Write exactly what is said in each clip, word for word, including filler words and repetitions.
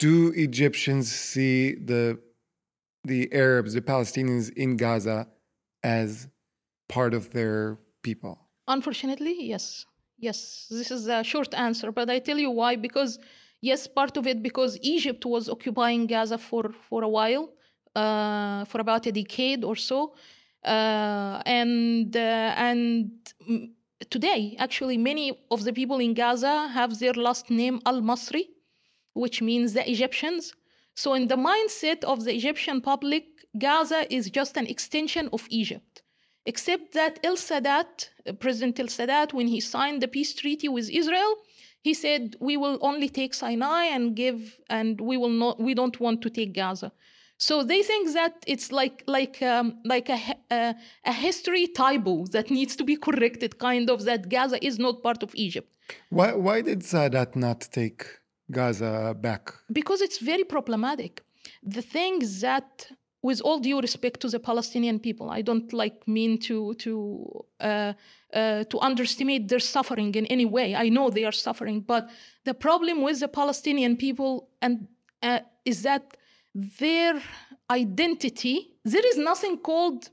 do Egyptians see the the Arabs, the Palestinians in Gaza as part of their people? Unfortunately, yes. Yes, this is a short answer, but I tell you why. Because, yes, part of it because Egypt was occupying Gaza for, for a while, uh, for about a decade or so. Uh, and uh, and today, actually, many of the people in Gaza have their last name Al-Masri, which means the Egyptians. So in the mindset of the Egyptian public, Gaza is just an extension of Egypt. Except that El Sadat, President El Sadat, when he signed the peace treaty with Israel, he said, we will only take Sinai and give, and we will not, we don't want to take Gaza. So they think that it's like like um, like a, a a history typo that needs to be corrected, kind of, that Gaza is not part of Egypt. Why why did Sadat not take Gaza back? Because it's very problematic. The thing is that, with all due respect to the Palestinian people, I don't like mean to to uh, uh, to underestimate their suffering in any way. I know they are suffering, but the problem with the Palestinian people and uh, is that their identity, there is nothing called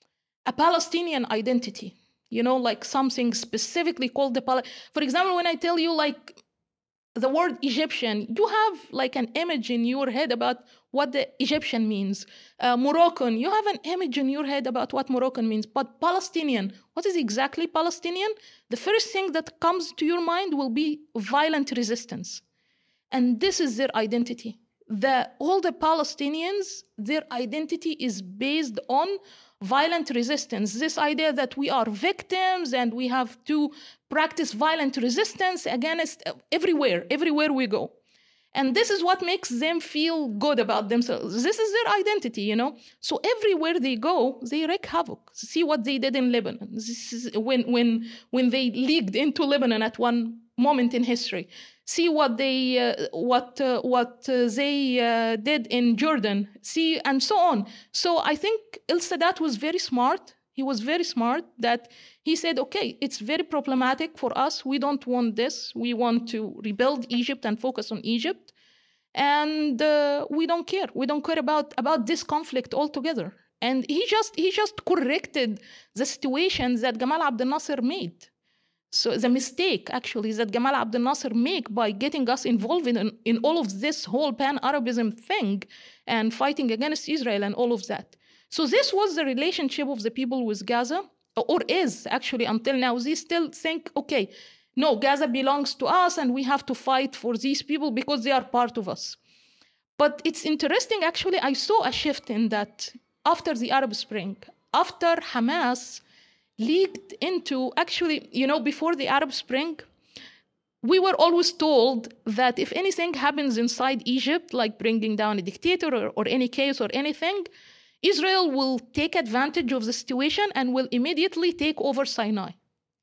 a Palestinian identity. You know, like something specifically called the Pal. For example, when I tell you like the word Egyptian, you have like an image in your head about what the Egyptian means. Uh, Moroccan, you have an image in your head about what Moroccan means. But Palestinian, what is exactly Palestinian? The first thing that comes to your mind will be violent resistance. And this is their identity. The, all the Palestinians, their identity is based on violent resistance. This idea that we are victims and we have to practice violent resistance against everywhere, everywhere we go. And this is what makes them feel good about themselves. This is their identity, you know. So everywhere they go, they wreak havoc. See what they did in Lebanon. This is when when when they leaked into Lebanon at one moment in history. See what they uh, what uh, what uh, they uh, did in Jordan. See, and so on. So I think El Sadat was very smart. He was very smart that he said, okay, it's very problematic for us. We don't want this. We want to rebuild Egypt and focus on Egypt. And uh, we don't care. We don't care about, about this conflict altogether. And he just he just corrected the situations that Gamal Abdel Nasser made. So the mistake, actually, that Gamal Abdel Nasser made by getting us involved in, in all of this whole pan-Arabism thing and fighting against Israel and all of that. So this was the relationship of the people with Gaza, or is actually until now. They still think, okay, no, Gaza belongs to us and we have to fight for these people because they are part of us. But it's interesting, actually, I saw a shift in that after the Arab Spring, after Hamas leaked into, actually, you know, before the Arab Spring, we were always told that if anything happens inside Egypt, like bringing down a dictator or, or any case or anything, Israel will take advantage of the situation and will immediately take over Sinai.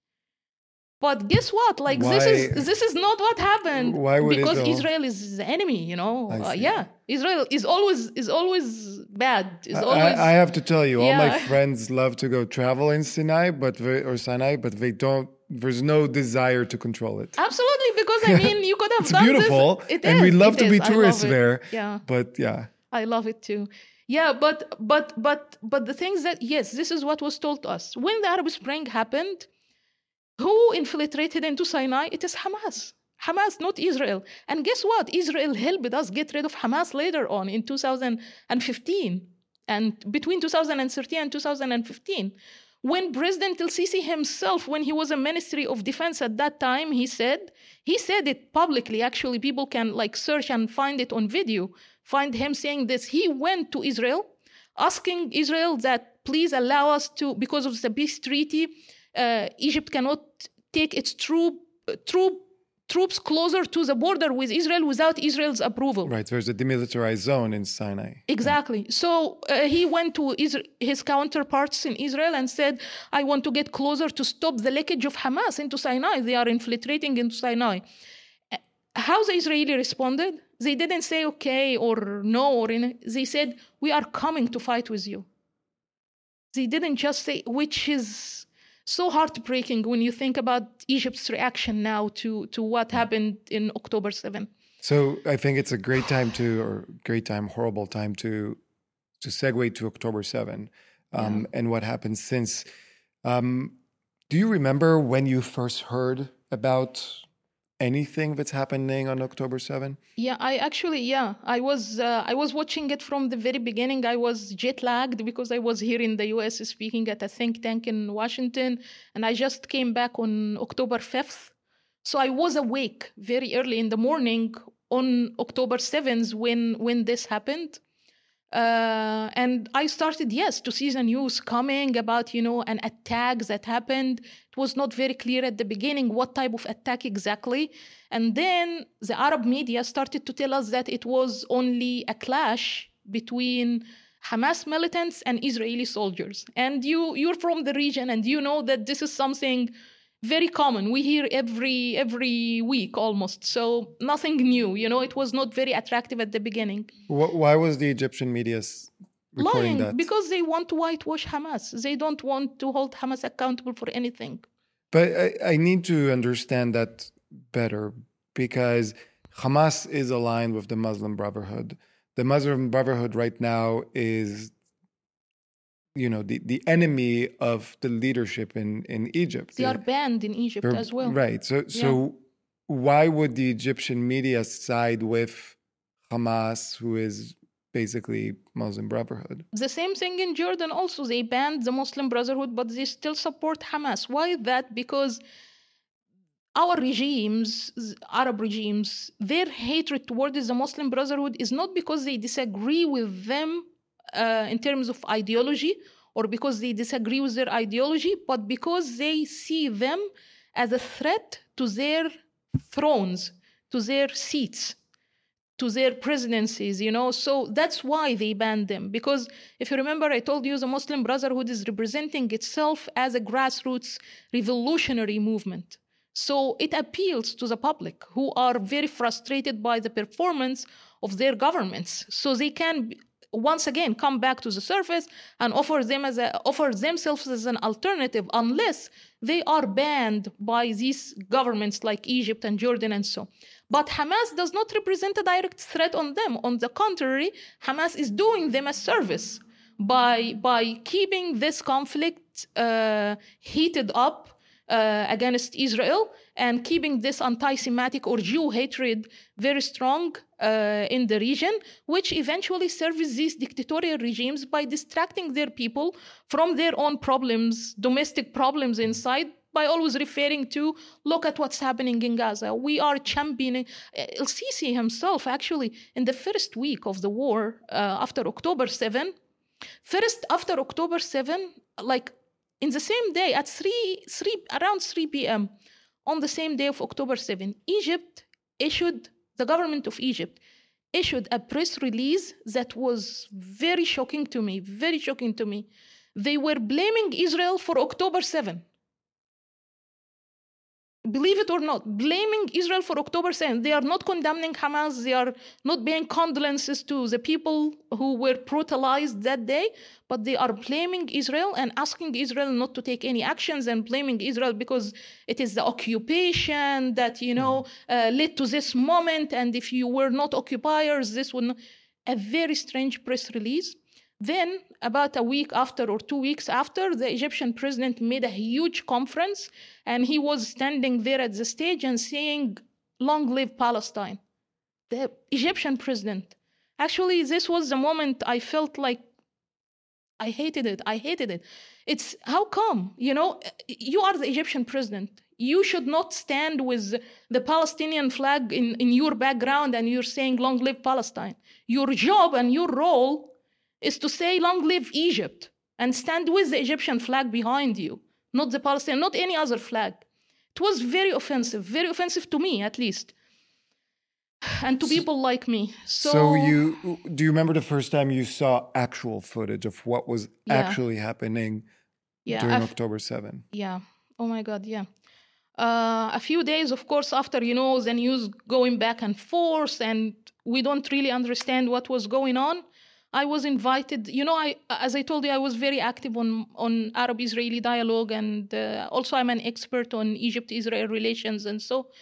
But guess what? Like Why? this is this is not what happened. Why would because Israel? Israel is the enemy, you know. I Uh, see. yeah, Israel is always is always bad. Is I, always I have to tell you, all my Yeah. friends love to go travel in Sinai, but they, or Sinai, but they don't. There's no desire to control it. Absolutely, because I mean, you could have It's done beautiful, this. It and is, we'd love it to be is. I love tourists it. there. Yeah, But yeah, I love it too. Yeah, but but but but the things that yes, this is what was told to us when the Arab Spring happened. Who infiltrated into Sinai? It is Hamas. Hamas, not Israel. And guess what? Israel helped us get rid of Hamas later on in two thousand fifteen, and between two thousand thirteen and two thousand fifteen. When President El-Sisi himself, when he was a Ministry of Defense at that time, he said, he said it publicly, actually, people can like search and find it on video, find him saying this. He went to Israel, asking Israel that please allow us to, because of the peace treaty, uh, Egypt cannot take its troop, troop, troops closer to the border with Israel without Israel's approval. right. There's a demilitarized zone in Sinai. Exactly. So uh, he went to Isra- his counterparts in Israel and said, I want to get closer to stop the leakage of Hamas into Sinai. They are infiltrating into Sinai. Uh, How the Israeli responded? They didn't say okay or no, or in, they said, we are coming to fight with you. They didn't just say, which is so heartbreaking when you think about Egypt's reaction now to, to what happened in October seventh. So I think it's a great time to, or great time, horrible time to, to segue to October seventh um, Yeah. and what happened since. Um, do you remember when you first heard about anything that's happening on October seventh? Yeah, I actually, yeah, I was uh, I was watching it from the very beginning. I was jet lagged because I was here in the U S speaking at a think tank in Washington, and I just came back on October fifth. So I was awake very early in the morning on October seventh when when this happened. Uh, and I started, yes, to see the news coming about, you know, an attack that happened. It was not very clear at the beginning what type of attack exactly. And then the Arab media started to tell us that it was only a clash between Hamas militants and Israeli soldiers. And you, you're from the region and you know that this is something very common. We hear every every week almost. So nothing new. You know, it was not very attractive at the beginning. Wh- Why was the Egyptian media s- reporting Lying that? because they want to whitewash Hamas. They don't want to hold Hamas accountable for anything. But I, I need to understand that better because Hamas is aligned with the Muslim Brotherhood. The Muslim Brotherhood right now is, you know, the, the enemy of the leadership in, in Egypt. They are banned in Egypt They're- as well. Right. So so why would the Egyptian media side with Hamas, who is basically Muslim Brotherhood? The same thing in Jordan also. They banned the Muslim Brotherhood, but they still support Hamas. Why is that? Because our regimes, Arab regimes, their hatred towards the Muslim Brotherhood is not because they disagree with them uh, in terms of ideology or because they disagree with their ideology, but because they see them as a threat to their thrones, to their seats, to their presidencies, you know. So that's why they banned them. Because if you remember, I told you the Muslim Brotherhood is representing itself as a grassroots revolutionary movement. So it appeals to the public who are very frustrated by the performance of their governments. So they can once again come back to the surface and offer them as a, offer themselves as an alternative unless they are banned by these governments like Egypt and Jordan and so. But Hamas does not represent a direct threat on them. On the contrary, Hamas is doing them a service by, by keeping this conflict uh, heated up uh, against Israel and keeping this anti-Semitic or Jew hatred very strong uh, in the region, which eventually serves these dictatorial regimes by distracting their people from their own problems, domestic problems inside, by always referring to, look at what's happening in Gaza. We are championing. El-Sisi himself, actually, in the first week of the war, uh, after October seventh, first after October seventh, like in the same day at three, three around three p.m., on the same day of October seventh, Egypt issued, the government of Egypt issued a press release that was very shocking to me, very shocking to me. They were blaming Israel for October seventh. Believe it or not, blaming Israel for October seventh. They are not condemning Hamas. They are not paying condolences to the people who were brutalized that day, but they are blaming Israel and asking Israel not to take any actions and blaming Israel because it is the occupation that, you know, uh, led to this moment. And if you were not occupiers, this would not... A very strange press release. Then, about a week after or two weeks after, the Egyptian president made a huge conference and he was standing there at the stage and saying, long live Palestine. The Egyptian president. Actually, this was the moment I felt like I hated it. I hated it. It's how come, you know, you are the Egyptian president. You should not stand with the Palestinian flag in, in your background and you're saying long live Palestine. Your job and your role is to say long live Egypt and stand with the Egyptian flag behind you, not the Palestinian, not any other flag. It was very offensive, very offensive to me at least, and to people like me. So, So you do you remember the first time you saw actual footage of what was Yeah. actually happening yeah, during I've- October seventh? yeah. Oh my God, yeah. Uh, a few days, of course, after, you know, the news going back and forth and we don't really understand what was going on, I was invited, you know, I, as I told you, I was very active on, on Arab-Israeli dialogue and uh, also I'm an expert on Egypt-Israel relations and so.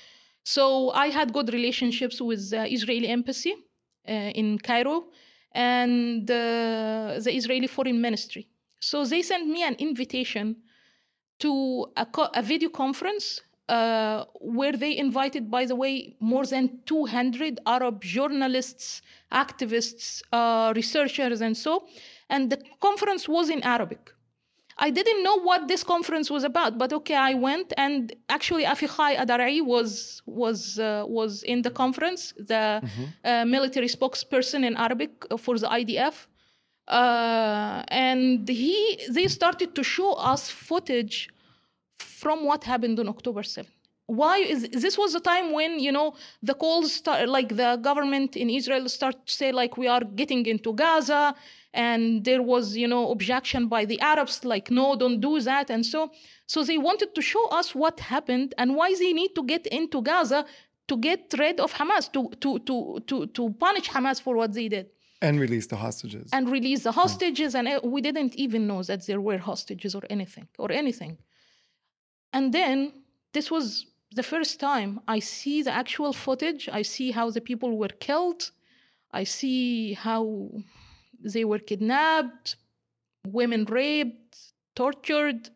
So I had good relationships with the Israeli embassy uh, in Cairo and uh, the Israeli Foreign Ministry. So they sent me an invitation to a, co- a video conference uh, where they invited, by the way, more than two hundred Arab journalists, activists, uh, researchers, and so. And the conference was in Arabic. I didn't know what this conference was about, but okay, I went, and actually Afikhai Adaraei was was uh, was in the conference, the mm-hmm. uh, military spokesperson in Arabic for the I D F, uh, and he they started to show us footage from what happened on October seventh. Why is this was the time when, you know, the calls start, like the government in Israel start to say like we are getting into Gaza, and there was, you know, objection by the Arabs like no, don't do that, and so so they wanted to show us what happened and why they need to get into Gaza to get rid of Hamas, to to to to to punish Hamas for what they did. And release the hostages. And release the hostages, and we didn't even know that there were hostages or anything or anything. And then this was the first time I see the actual footage. I see how the people were killed. I see how they were kidnapped, women raped, tortured.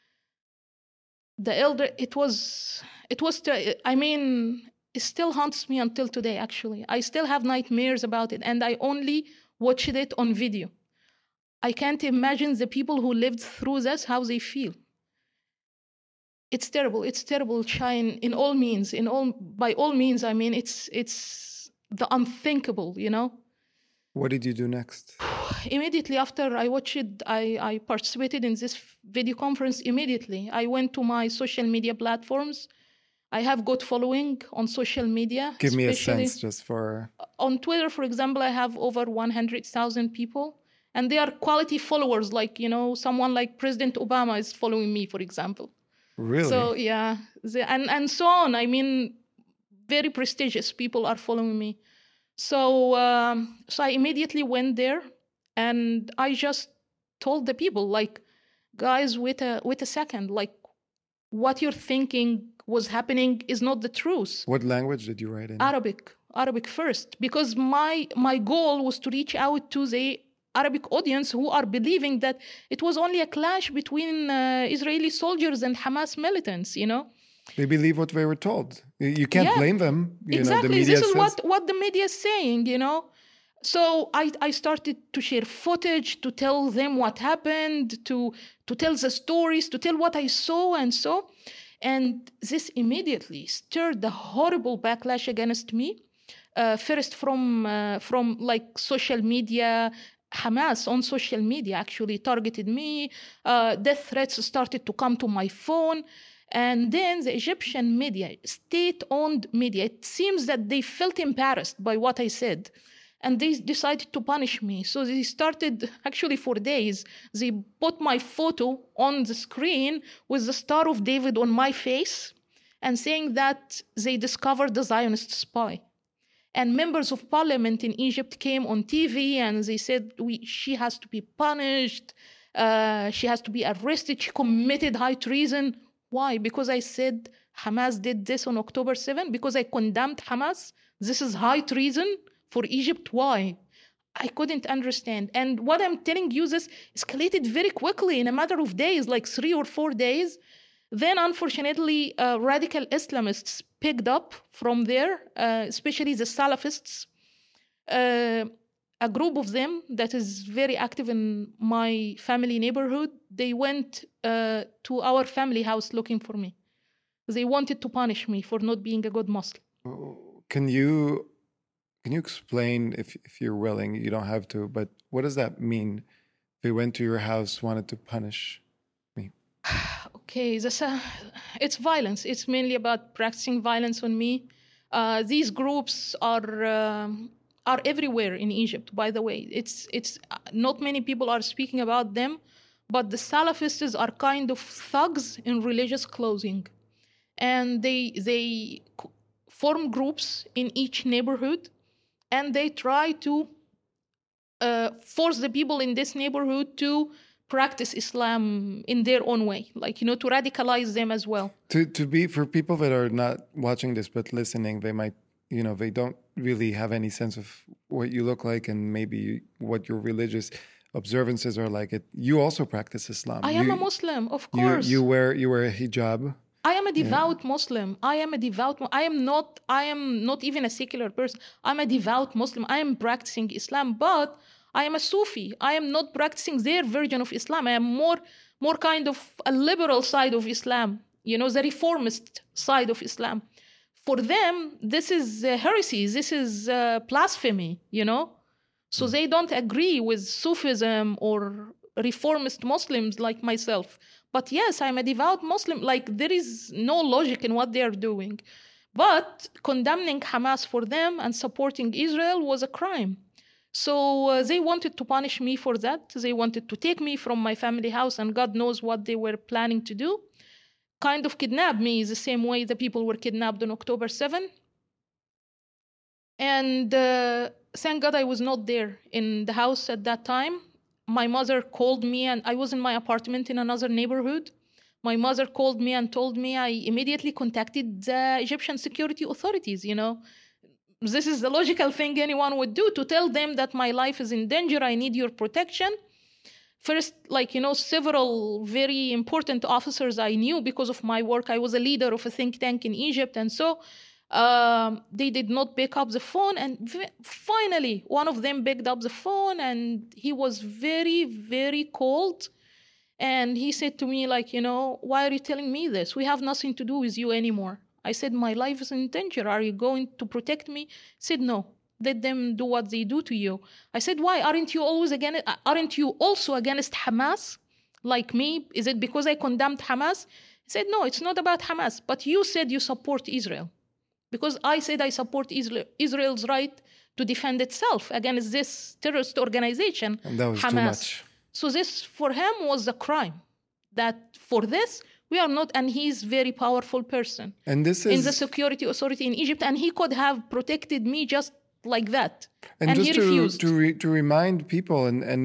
The elder, it was, it was, I mean, it still haunts me until today, actually. I still have nightmares about it, and I only watched it on video. I can't imagine the people who lived through this, how they feel. It's terrible. It's terrible, Shine, in all means, in all, by all means. I mean, it's it's the unthinkable, you know. What did you do next? Immediately after I watched it, I, I participated in this video conference immediately. I went to my social media platforms. I have good following on social media. Give me a sense just for... On Twitter, for example, I have over one hundred thousand people. And they are quality followers, like, you know, someone like President Obama is following me, for example. Really? So, yeah, the, and, and so on. I mean, very prestigious people are following me. So, um, so I immediately went there, and I just told the people, like, guys, wait a, wait a second. Like, what you're thinking was happening is not the truth. What language did you write in? Arabic. Arabic first. Because my my goal was to reach out to the Arabic audience who are believing that it was only a clash between uh, Israeli soldiers and Hamas militants, you know? They believe what they were told. You can't yeah, blame them. You exactly. Know, the media this is says... what, what the media is saying, you know? So I, I started to share footage, to tell them what happened, to, to tell the stories, to tell what I saw and so. And this immediately stirred the horrible backlash against me. Uh, first from, uh, from like social media. Hamas on social media actually targeted me. Uh, death threats started to come to my phone. And then the Egyptian media, state-owned media, it seems that they felt embarrassed by what I said. And they decided to punish me. So they started, actually for days, they put my photo on the screen with the Star of David on my face and saying that they discovered the Zionist spy. And members of parliament in Egypt came on T V and they said, we, she has to be punished. Uh, she has to be arrested. She committed high treason. Why? Because I said Hamas did this on October seventh? Because I condemned Hamas? This is high treason for Egypt? Why? I couldn't understand. And what I'm telling you, this escalated very quickly in a matter of days, like three or four days. Then, unfortunately, uh, radical Islamists picked up from there, uh, especially the Salafists. Uh, a group of them that is very active in my family neighborhood, they went uh, to our family house looking for me. They wanted to punish me for not being a good Muslim. Can you can you explain, if if you're willing, you don't have to, but what does that mean? They went to your house, wanted to punish me. Okay, this, uh, it's violence. It's mainly about practicing violence on me. Uh, these groups are uh, are everywhere in Egypt. By the way, it's it's uh, not many people are speaking about them, but the Salafists are kind of thugs in religious clothing, and they they form groups in each neighborhood, and they try to uh, force the people in this neighborhood to practice Islam in their own way, like, you know, to radicalize them as well. To to be, for people that are not watching this but listening, they might, you know, they don't really have any sense of what you look like and maybe what your religious observances are like. It, you also practice Islam. I am you, a Muslim, of you, course. You wear you wear a hijab. I am a devout yeah. Muslim. I am a devout. I am not. I am not even a secular person. I'm a devout Muslim. I am practicing Islam, but I am a Sufi. I am not practicing their version of Islam. I am more, more kind of a liberal side of Islam. You know, the reformist side of Islam. For them, this is uh, heresy. This is uh, blasphemy. You know, so they don't agree with Sufism or reformist Muslims like myself. But yes, I'm a devout Muslim. Like, there is no logic in what they are doing. But condemning Hamas for them and supporting Israel was a crime. So uh, they wanted to punish me for that. They wanted to take me from my family house, and God knows what they were planning to do. Kind of kidnap me the same way the people were kidnapped on October seventh. And uh, thank God I was not there in the house at that time. My mother called me, and I was in my apartment in another neighborhood. My mother called me and told me. I immediately contacted the Egyptian security authorities, you know. This is the logical thing anyone would do, to tell them that my life is in danger, I need your protection. First, like, you know, several very important officers I knew because of my work. I was a leader of a think tank in Egypt, and so um, they did not pick up the phone. And v- finally, one of them picked up the phone, and he was very, very cold. And he said to me, like, you know, why are you telling me this? We have nothing to do with you anymore. I said, my life is in danger. Are you going to protect me? He said, no, let them do what they do to you. I said, why? Aren't you always against, aren't you also against Hamas like me? Is it because I condemned Hamas? He said, no, it's not about Hamas. But you said you support Israel. Because I said I support Israel, Israel's right to defend itself against this terrorist organization, and that was Hamas. Too much. So this, for him, was a crime. That for this, we are not, and he's a very powerful person. And this is in the security authority in Egypt, and he could have protected me just like that. And, and just he to, refused. To, re, to remind people, and, and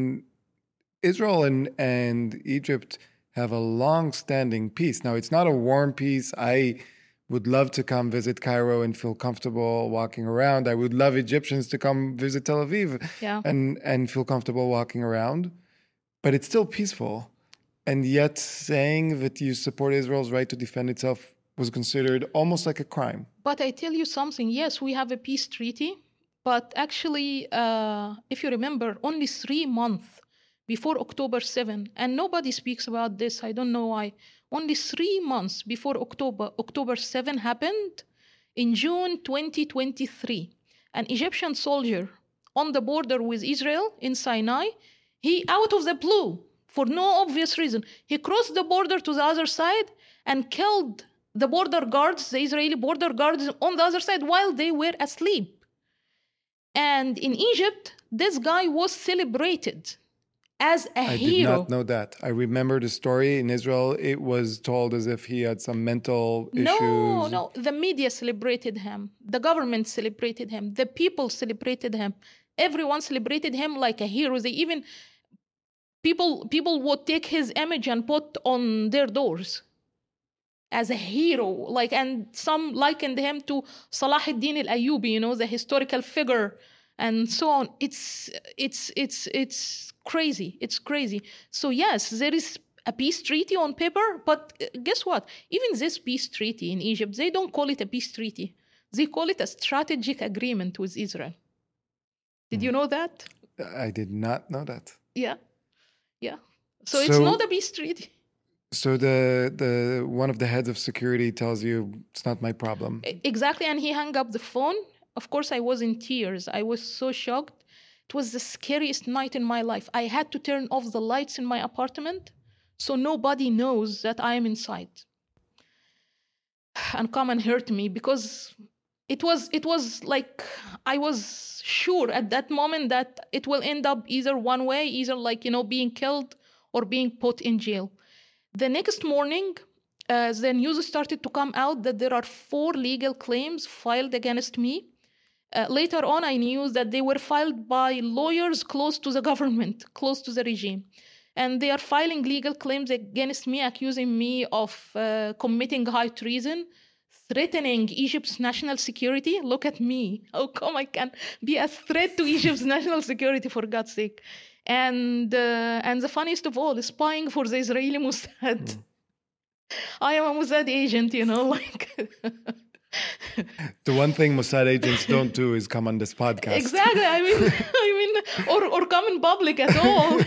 Israel and, and Egypt have a long-standing peace. Now, it's not a warm peace. I would love to come visit Cairo and feel comfortable walking around. I would love Egyptians to come visit Tel Aviv yeah. and, and feel comfortable walking around. But it's still peaceful. And yet saying that you support Israel's right to defend itself was considered almost like a crime. But I tell you something. Yes, we have a peace treaty. But actually, uh, if you remember, only three months before October seventh, and nobody speaks about this, I don't know why, only three months before October, October seventh happened, in June twenty twenty-three, an Egyptian soldier on the border with Israel in Sinai, he, out of the blue, for no obvious reason, he crossed the border to the other side and killed the border guards, the Israeli border guards on the other side while they were asleep. And in Egypt, this guy was celebrated as a I hero. I did not know that. I remember the story. In Israel, it was told as if he had some mental issues. No, no. The media celebrated him. The government celebrated him. The people celebrated him. Everyone celebrated him like a hero. They even... People, people would take his image and put on their doors as a hero, like, and some likened him to Salah ad-Din al-Ayyubi, you know, the historical figure, and so on. It's, it's, it's, it's crazy. It's crazy. So yes, there is a peace treaty on paper, but guess what? Even this peace treaty in Egypt, they don't call it a peace treaty. They call it a strategic agreement with Israel. Did mm. you know that? I did not know that. Yeah. Yeah. So, so it's not a peace treaty. So the the one of the heads of security tells you it's not my problem. Exactly, and he hung up the phone. Of course, I was in tears. I was so shocked. It was the scariest night in my life. I had to turn off the lights in my apartment so nobody knows that I am inside. And come and hurt me, because it was it was like I was sure at that moment that it will end up either one way, either like, you know, being killed or being put in jail. The next morning, uh, the news started to come out that there are four legal claims filed against me. Uh, later on, I knew that they were filed by lawyers close to the government, close to the regime. and they are filing legal claims against me, accusing me of uh, committing high treason, threatening Egypt's national security. Look at me. How come I can be a threat to Egypt's national security, for God's sake? And uh, and the funniest of all is spying for the Israeli Mossad. Mm. I am a Mossad agent, you know, like... The one thing Mossad agents don't do is come on this podcast. Exactly. I mean, I mean, or or come in public at all.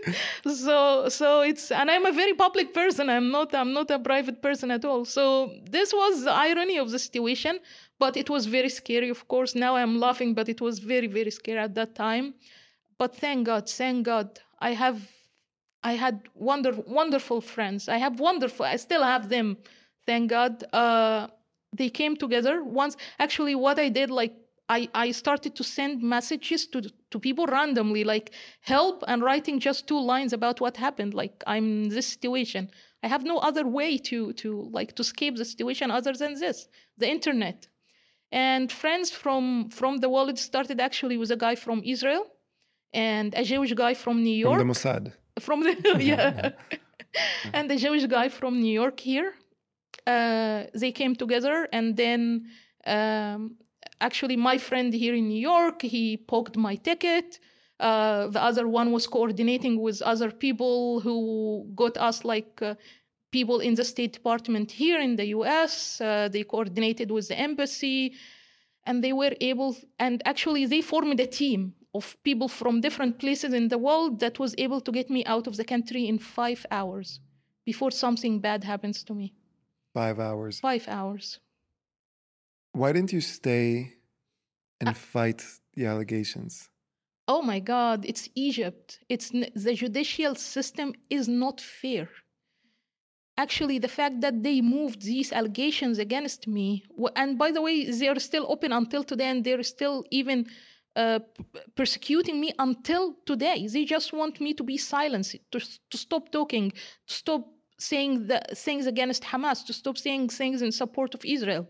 so so it's, and I'm a very public person. I'm not I'm not a private person at all. So this was the irony of the situation, but it was very scary. Of course, now I'm laughing, but it was very very scary at that time. But thank God, thank God, I have, I had wonder wonderful friends. I have wonderful. I still have them. Thank God. Uh, They came together once. Actually, what I did, like, I, I started to send messages to to people randomly, like, help, and writing just two lines about what happened. Like, I'm in this situation. I have no other way to, to like, to escape the situation other than this, the internet. And friends from, from the world started actually with a guy from Israel and a Jewish guy from New York. From the Mossad. From the, yeah. And a Jewish guy from New York here. Uh, they came together, and then um, actually my friend here in New York, he poked my ticket. Uh, the other one was coordinating with other people who got us, like, uh, people in the State Department here in the U S. Uh, they coordinated with the embassy, and they were able, and actually they formed a team of people from different places in the world that was able to get me out of the country in five hours before something bad happens to me. Five hours. Five hours. Why didn't you stay and uh, fight the allegations? Oh my God, it's Egypt. It's the judicial system is not fair. Actually, the fact that they moved these allegations against me, and by the way, they are still open until today, and they're still even uh, persecuting me until today. They just want me to be silenced, to, to stop talking, to stop saying the things against Hamas, to stop saying things in support of Israel.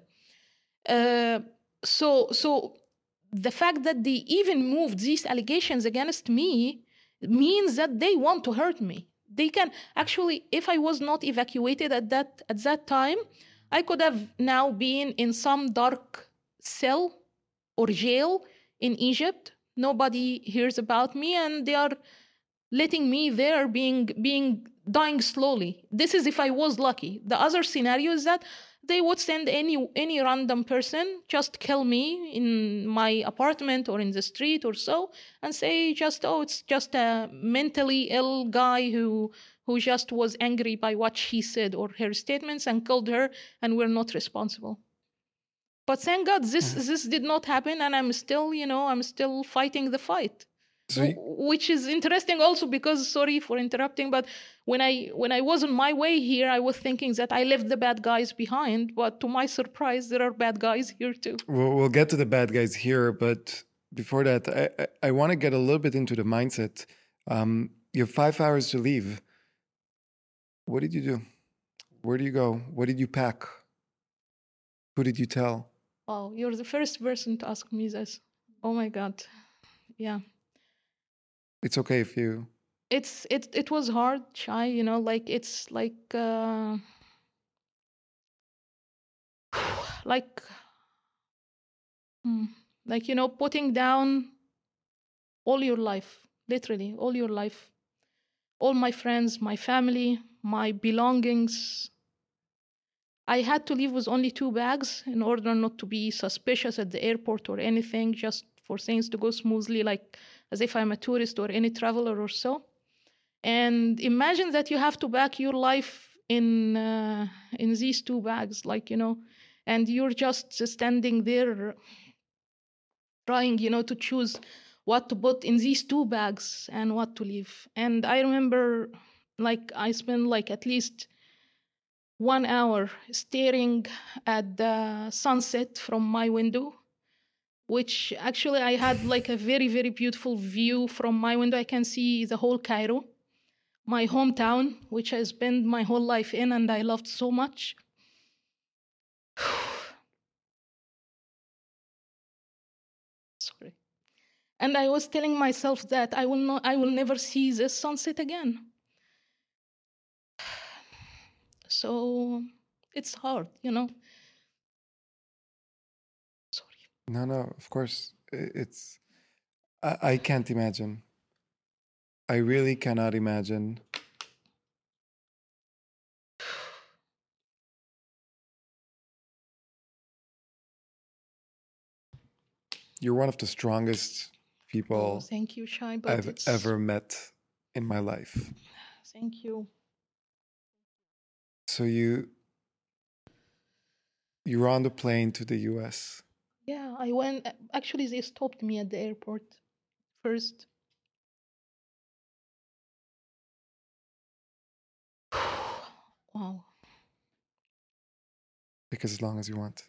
Uh, so, so the fact that they even moved these allegations against me means that they want to hurt me. They can actually, if I was not evacuated at that at that time, I could have now been in some dark cell or jail in Egypt. Nobody hears about me, and they are letting me there being being dying slowly. This is if I was lucky. The other scenario is that they would send any any random person, just kill me in my apartment or in the street or so, and say just, oh, it's just a mentally ill guy who who just was angry by what she said or her statements and killed her, and we're not responsible. But thank God this this did not happen, and I'm still, you know, I'm still fighting the fight. So you... Which is interesting also because, sorry for interrupting, but when I when I was on my way here, I was thinking that I left the bad guys behind, but to my surprise, there are bad guys here too. We'll, we'll get to the bad guys here, but before that, I, I, I want to get a little bit into the mindset. Um, you have five hours to leave. What did you do? Where do you go? What did you pack? Who did you tell? Wow, you're the first person to ask me this. Oh my God. Yeah. It's okay if you... It's it it was hard, Shai, you know, like it's like uh, like like you know, putting down all your life, literally all your life, all my friends, my family, my belongings. I had to leave with only two bags in order not to be suspicious at the airport or anything, just for things to go smoothly, like as if I'm a tourist or any traveler or so. And imagine that you have to pack your life in uh, in these two bags, like, you know, and you're just standing there trying, you know, to choose what to put in these two bags and what to leave. And I remember, like, I spent like at least one hour staring at the sunset from my window, which actually I had like a very, very beautiful view from my window. I can see the whole Cairo, my hometown, which I spent my whole life in and I loved so much. Sorry. And I was telling myself that I will not, I will never see this sunset again. So it's hard, you know. Sorry. No, no, of course. I- It's, I, I can't imagine. I really cannot imagine. You're one of the strongest Oh, people thank you, Shai, but I've it's ever met in my life. thank you. So you you were on the plane to the U S. Yeah, I went. Actually, they stopped me at the airport first. Wow. Take as long as you want.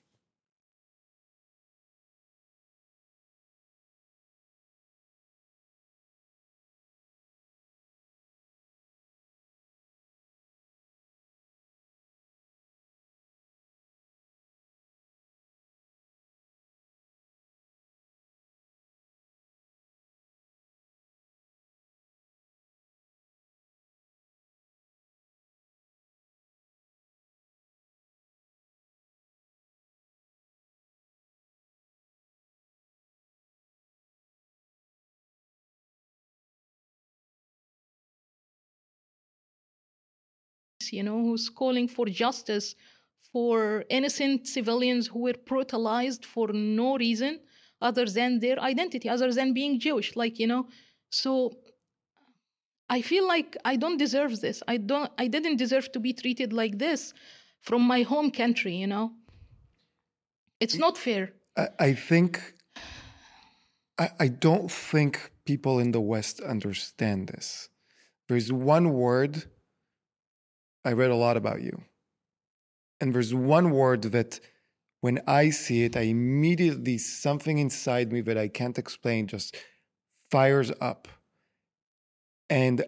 You know, who's calling for justice for innocent civilians who were brutalized for no reason other than their identity, other than being Jewish. Like, you know, so I feel like I don't deserve this. I don't. I didn't deserve to be treated like this from my home country. You know, it's not fair. I, I think I, I don't think people in the West understand this. There's one word. I read a lot about you. And there's one word that when I see it, I immediately, something inside me that I can't explain just fires up. And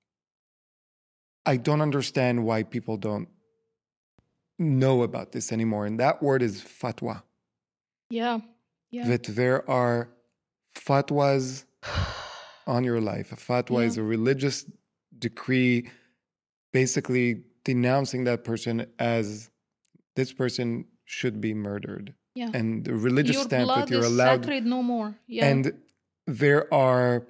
I don't understand why people don't know about this anymore. And that word is fatwa. Yeah, yeah, That there are fatwas on your life. A fatwa yeah, is a religious decree basically denouncing that person as this person should be murdered. yeah. And the religious Your stamp that blood you're is allowed. sacred no more. Yeah, And there are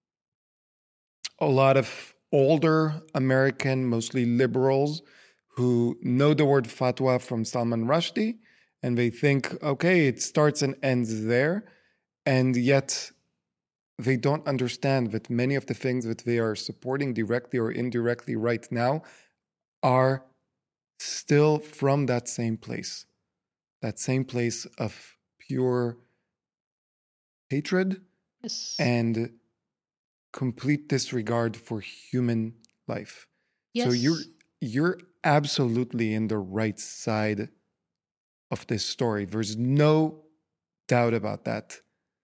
a lot of older American, mostly liberals, who know the word fatwa from Salman Rushdie, and they think, okay, it starts and ends there. And yet they don't understand that many of the things that they are supporting directly or indirectly right now are still from that same place, that same place of pure hatred yes, and complete disregard for human life. So you're yes. you're absolutely in the right side of this story. There's no doubt about that.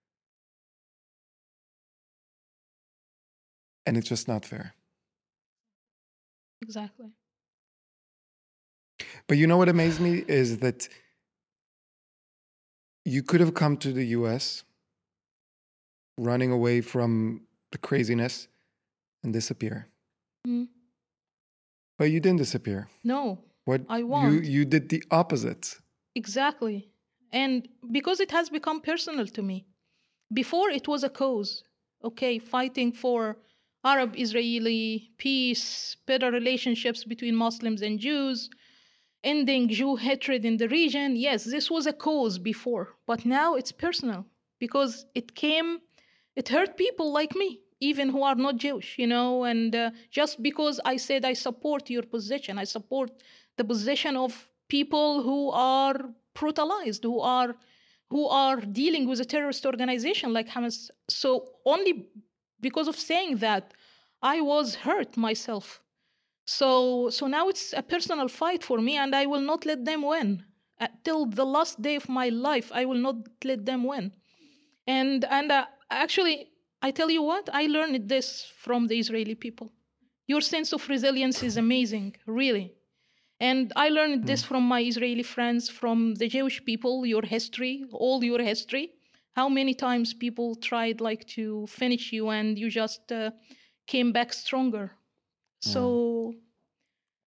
And it's just not fair. Exactly. But you know what amazed me is that you could have come to the U S running away from the craziness and disappear. Mm. But you didn't disappear. No, What I you won't. you did the opposite. Exactly. And because it has become personal to me. Before it was a cause, okay, fighting for Arab Israeli peace, better relationships between Muslims and Jews, ending Jew hatred in the region. Yes, this was a cause before, but now it's personal because it came, it hurt people like me, even who are not Jewish, you know, and uh, just because I said I support your position, I support the position of people who are brutalized, who are who are dealing with a terrorist organization like Hamas. So only because of saying that, I was hurt myself. So so now it's a personal fight for me, and I will not let them win. Uh, till the last day of my life, I will not let them win. And and uh, actually, I tell you what, I learned this from the Israeli people. Your sense of resilience is amazing, really. And I learned Hmm. this from my Israeli friends, from the Jewish people, your history, all your history. How many times people tried like to finish you and you just uh, came back stronger. Yeah. So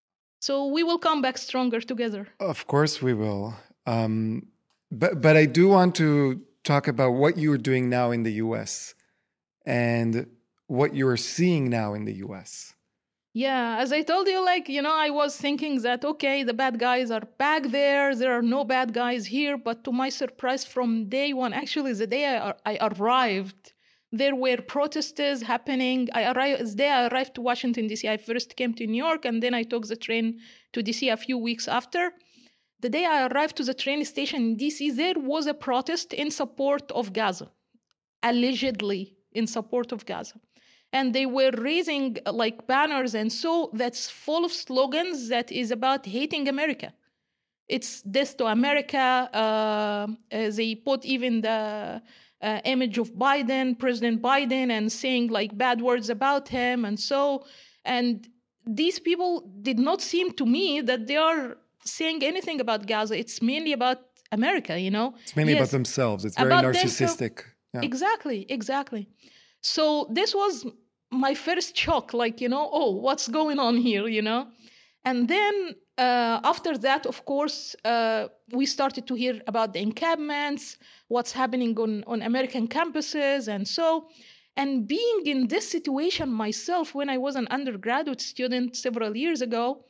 So we will come back stronger together. Of course we will. Um, but but I do want to talk about what you're doing now in the U S and what you're seeing now in the U S. Yeah, as I told you, like, you know, I was thinking that, okay, the bad guys are back there. There are no bad guys here. But to my surprise, from day one, actually, the day I, I arrived, there were protests happening. I arrived, the day I arrived to Washington, D C, I first came to New York, and then I took the train to D C a few weeks after. The day I arrived to the train station in D C, there was a protest in support of Gaza, allegedly in support of Gaza. And they were raising like banners and so that's full of slogans that is about hating America. It's death to America. Uh, uh, they put even the uh, image of Biden, President Biden, and saying like bad words about him and so. And these people did not seem to me that they are saying anything about Gaza. It's mainly about America, you know? It's mainly yes. about themselves. It's very about narcissistic. Yeah. Exactly, exactly. So this was my first shock, like, you know, oh, what's going on here, you know? And then uh, after that, of course, uh, we started to hear about the encampments, what's happening on, on American campuses and so. And being in this situation myself when I was an undergraduate student several years ago,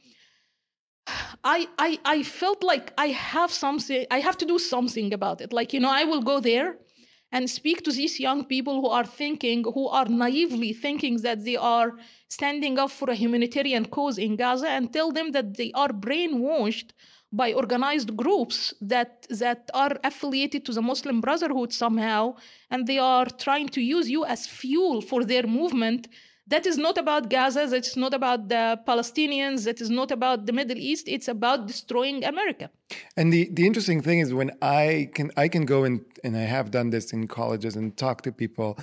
I, I, I felt like I have something, I have to do something about it. Like, you know, I will go there and speak to these young people who are thinking, who are naively thinking that they are standing up for a humanitarian cause in Gaza and tell them that they are brainwashed by organized groups that, that are affiliated to the Muslim Brotherhood somehow, and they are trying to use you as fuel for their movement. That is not about Gaza, that's not about the Palestinians, that is not about the Middle East, it's about destroying America. And the, the interesting thing is when I can I can go in, and I have done this in colleges and talk to people,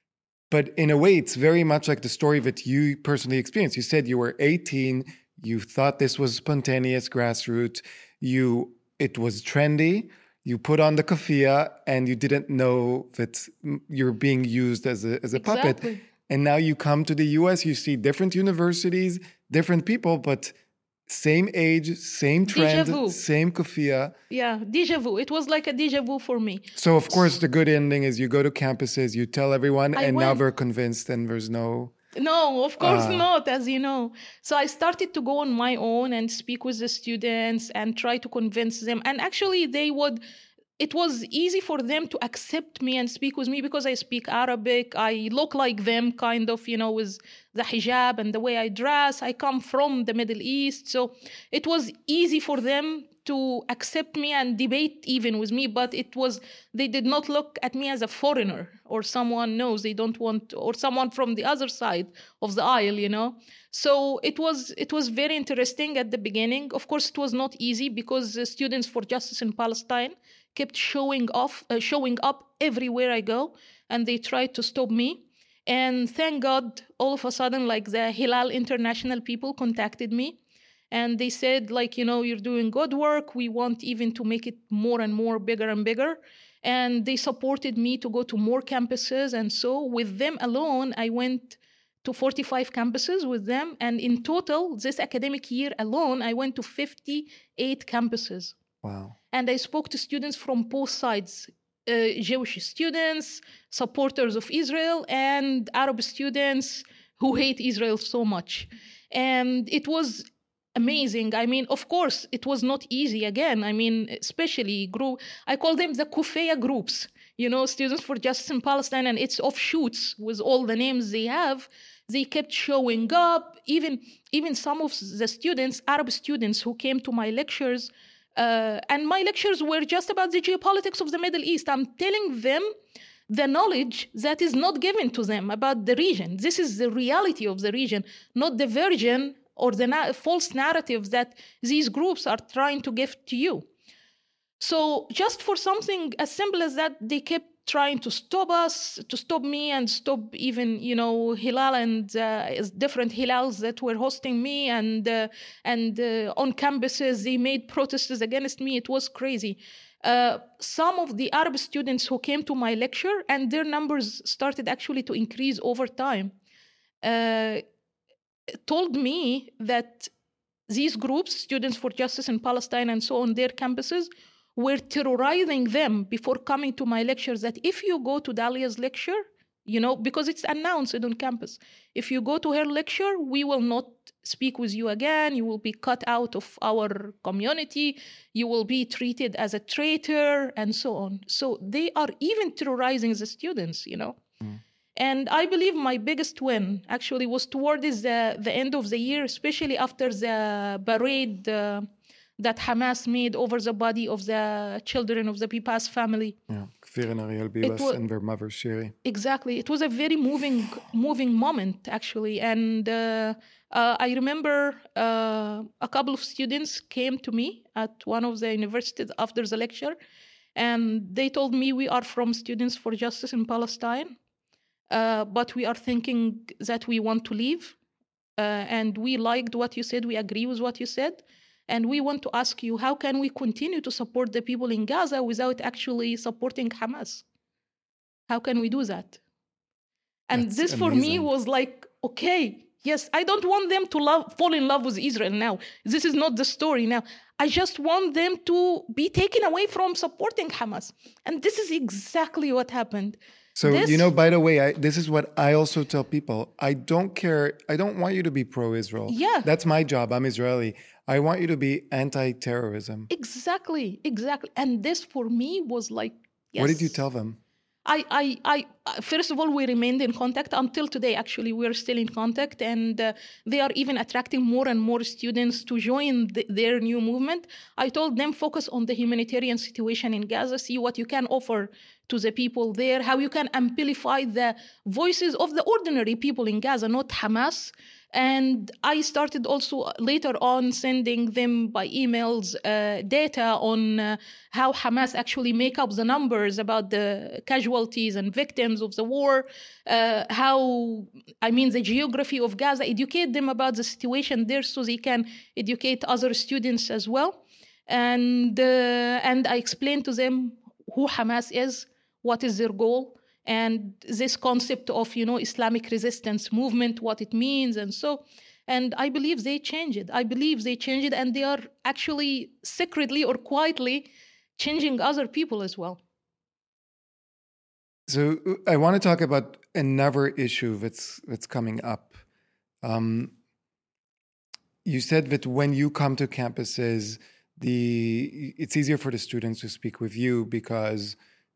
but in a way it's very much like the story that you personally experienced. You said you were eighteen, you thought this was spontaneous grassroots, you it was trendy, you put on the keffiyeh and you didn't know that you're being used as a as a Exactly. puppet. And now you come to the U S, you see different universities, different people, but same age, same trend, same keffiyeh. Yeah, déjà vu. It was like a déjà vu for me. So, of course, the good ending is you go to campuses, you tell everyone, I and went. now they're convinced and there's no... No, of course Uh. not, as you know. So I started to go on my own and speak with the students and try to convince them. And actually, they would... It was easy for them to accept me and speak with me because I speak Arabic. I look like them, kind of, you know, with the hijab and the way I dress. I come from the Middle East. So it was easy for them to accept me and debate even with me. But it was, they did not look at me as a foreigner or someone knows they don't want, or someone from the other side of the aisle, you know. So it was, it was very interesting at the beginning. Of course, it was not easy because the Students for Justice in Palestine kept showing off, uh, showing up everywhere I go, and they tried to stop me. And thank God, all of a sudden, like the Hilal International people contacted me, and they said, like, you know, you're doing good work. We want even to make it more and more bigger and bigger. And they supported me to go to more campuses. And so with them alone, I went to forty-five campuses with them. And in total, this academic year alone, I went to fifty-eight campuses. Wow. And I spoke to students from both sides, uh, Jewish students, supporters of Israel, and Arab students who hate Israel so much. And it was amazing. I mean, of course, it was not easy again. I mean, especially group, I call them the keffiyeh groups, you know, Students for Justice in Palestine and its offshoots with all the names they have. They kept showing up. Even, even some of the students, Arab students who came to my lectures, Uh, and my lectures were just about the geopolitics of the Middle East. I'm telling them the knowledge that is not given to them about the region. This is the reality of the region, not the version or the na- false narrative that these groups are trying to give to you. So just for something as simple as that, they kept trying to stop us, to stop me and stop even, you know, Hilal and uh, different Hilals that were hosting me. And uh, and uh, on campuses, they made protests against me. It was crazy. Uh, some of the Arab students who came to my lecture, and their numbers started actually to increase over time, uh, told me that these groups, Students for Justice in Palestine and so on, their campuses, were terrorizing them before coming to my lectures that if you go to Dalia's lecture, you know, because it's announced on campus, if you go to her lecture, we will not speak with you again. You will be cut out of our community. You will be treated as a traitor and so on. So they are even terrorizing the students, you know. Mm. And I believe my biggest win actually was towards the, the end of the year, especially after the parade uh, that Hamas made over the body of the children of the Bibas family. Yeah, Kfir and Ariel Bibas was, and their mother, Shiri. Exactly. It was a very moving moving moment, actually. And uh, uh, I remember uh, a couple of students came to me at one of the universities after the lecture, and they told me, we are from Students for Justice in Palestine, uh, but we are thinking that we want to leave, uh, and we liked what you said, we agree with what you said, and we want to ask you, how can we continue to support the people in Gaza without actually supporting Hamas? How can we do that? And That's this for amazing. me was like, okay, yes, I don't want them to love, fall in love with Israel now. This is not the story now. I just want them to be taken away from supporting Hamas. And this is exactly what happened. So, this, you know, by the way, I, this is what I also tell people. I don't care. I don't want you to be pro-Israel. Yeah. That's my job. I'm Israeli. I want you to be anti-terrorism. Exactly, exactly. And this for me was like, yes. What did you tell them? I, I, I, first of all, we remained in contact until today. Actually, we're still in contact, and uh, they are even attracting more and more students to join the, their new movement. I told them, focus on the humanitarian situation in Gaza, see what you can offer to the people there, how you can amplify the voices of the ordinary people in Gaza, not Hamas. And I started also later on sending them by emails uh, data on uh, how Hamas actually make up the numbers about the casualties and victims of the war, uh, how, I mean, the geography of Gaza, educate them about the situation there so they can educate other students as well. And, uh, and I explained to them who Hamas is, what is their goal, and this concept of, you know, Islamic resistance movement, what it means, and so. And I believe they changed it. I believe they changed it, and they are actually secretly or quietly changing other people as well. So I want to talk about another issue that's that's coming up. Um, you said that when you come to campuses, the it's easier for the students to speak with you because